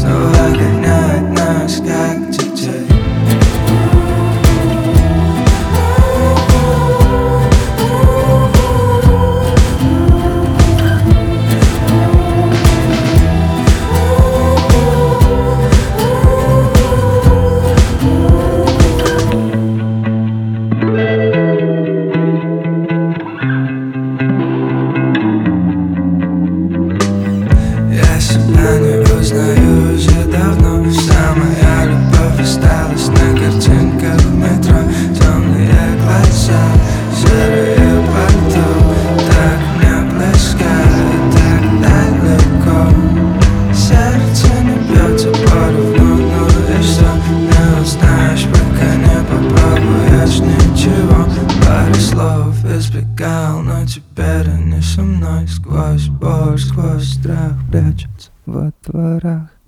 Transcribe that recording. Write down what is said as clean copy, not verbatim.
выгоняет нас, как детей. Я себя не узнаю уже давно. Вся моя любовь осталась на картинках в метро. Темные глаза, серые пальто, так мне близко, так далеко. Сердце не бьется поровну, ну и что? Не узнаешь, пока не попробуешь ничего. Пару слов избегал, но теперь они со мной. Сквозь боль, сквозь страх прячутся во дворах.